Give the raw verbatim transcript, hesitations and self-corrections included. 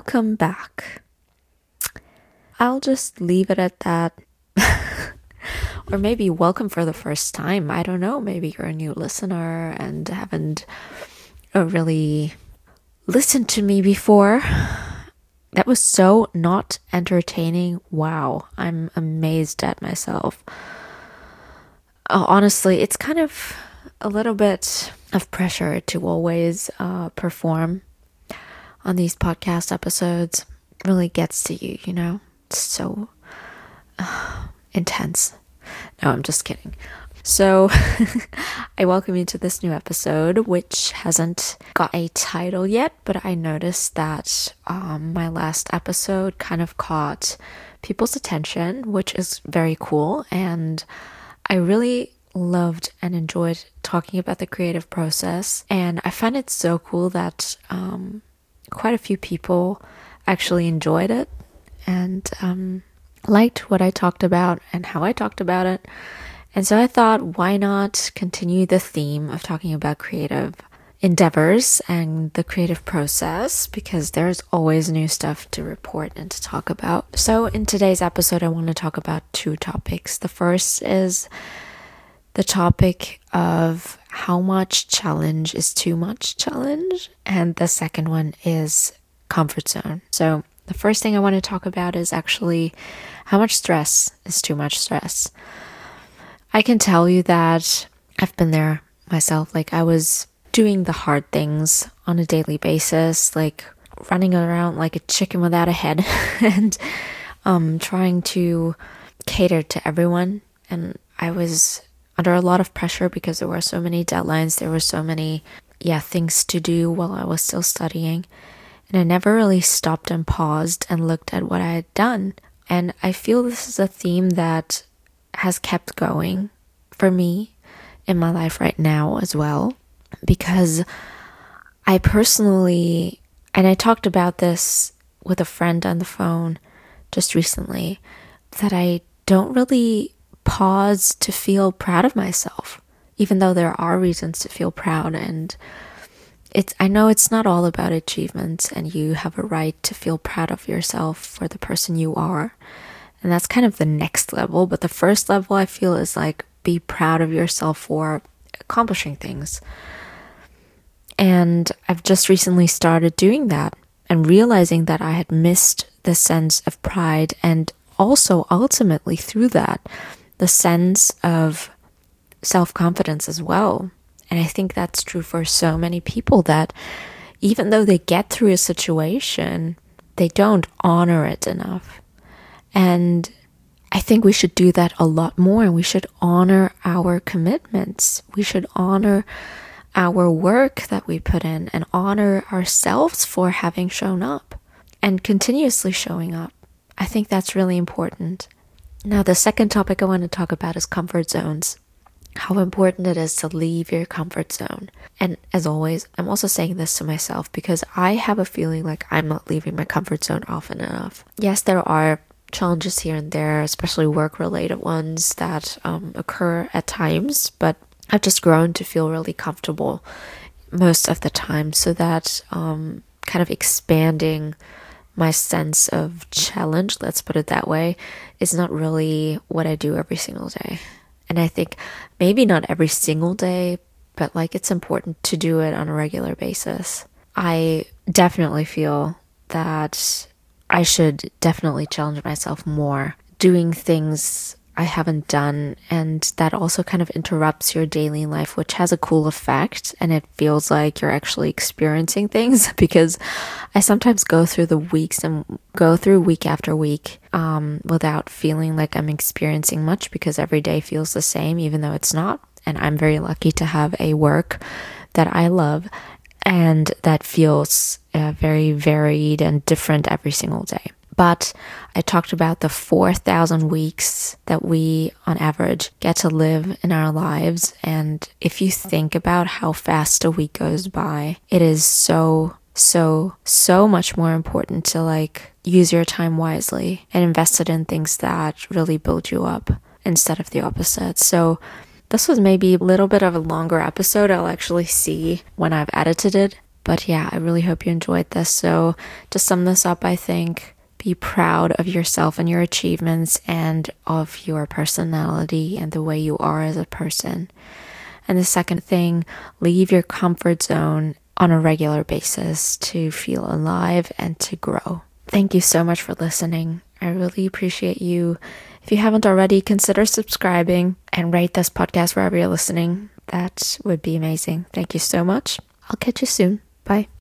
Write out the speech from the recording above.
welcome back. I'll just leave it at that. Or maybe welcome for the first time. I don't know. Maybe you're a new listener and haven't uh, really listened to me before. That was so not entertaining. Wow. I'm amazed at myself. Uh, honestly, it's kind of a little bit of pressure to always uh, perform on these podcast episodes. It really gets to you, you know? It's so uh, intense. No, I'm just kidding. So, I welcome you to this new episode, which hasn't got a title yet, but I noticed that um, my last episode kind of caught people's attention, which is very cool, and I really loved and enjoyed talking about the creative process, and I find it so cool that um, quite a few people actually enjoyed it and um, liked what I talked about and how I talked about it. And so I thought, why not continue the theme of talking about creative endeavors and the creative process, because there's always new stuff to report and to talk about. So in today's episode, I want to talk about two topics. The first is the topic of how much challenge is too much challenge, and the second one is comfort zone. So the first thing I want to talk about is actually how much stress is too much stress. I can tell you that I've been there myself. Like, I was doing the hard things on a daily basis, like running around like a chicken without a head and um, trying to cater to everyone. And I was under a lot of pressure because there were so many deadlines. There were so many, yeah, things to do while I was still studying. And I never really stopped and paused and looked at what I had done. And I feel this is a theme that has kept going for me in my life right now as well, because I personally, and I talked about this with a friend on the phone just recently, that I don't really pause to feel proud of myself, even though there are reasons to feel proud. And it's, I know it's not all about achievements, and you have a right to feel proud of yourself for the person you are. And that's kind of the next level. But the first level, I feel, is like, be proud of yourself for accomplishing things. And I've just recently started doing that and realizing that I had missed the sense of pride, and also ultimately through that, the sense of self-confidence as well. And I think that's true for so many people, that even though they get through a situation, they don't honor it enough. And I think we should do that a lot more, and we should honor our commitments. We should honor our work that we put in and honor ourselves for having shown up and continuously showing up. I think that's really important. Now, the second topic I want to talk about is comfort zones. How important it is to leave your comfort zone. And as always, I'm also saying this to myself because I have a feeling like I'm not leaving my comfort zone often enough. Yes, there are challenges here and there, especially work-related ones that um, occur at times, but I've just grown to feel really comfortable most of the time, so that um, kind of expanding my sense of challenge, let's put it that way, is not really what I do every single day. And I think maybe not every single day, but like it's important to do it on a regular basis. I definitely feel that I should definitely challenge myself more, doing things I haven't done, and that also kind of interrupts your daily life, which has a cool effect, and it feels like you're actually experiencing things, because I sometimes go through the weeks and go through week after week um, without feeling like I'm experiencing much, because every day feels the same, even though it's not. And I'm very lucky to have a work that I love and that feels uh, very varied and different every single day. But I talked about the four thousand weeks that we, on average, get to live in our lives. And if you think about how fast a week goes by, it is so, so, so much more important to like use your time wisely and invest it in things that really build you up instead of the opposite. So this was maybe a little bit of a longer episode. I'll actually see when I've edited it. But yeah, I really hope you enjoyed this. So to sum this up, I think be proud of yourself and your achievements and of your personality and the way you are as a person. And the second thing, leave your comfort zone on a regular basis to feel alive and to grow. Thank you so much for listening. I really appreciate you. If you haven't already, consider subscribing and rate this podcast wherever you're listening. That would be amazing. Thank you so much. I'll catch you soon. Bye.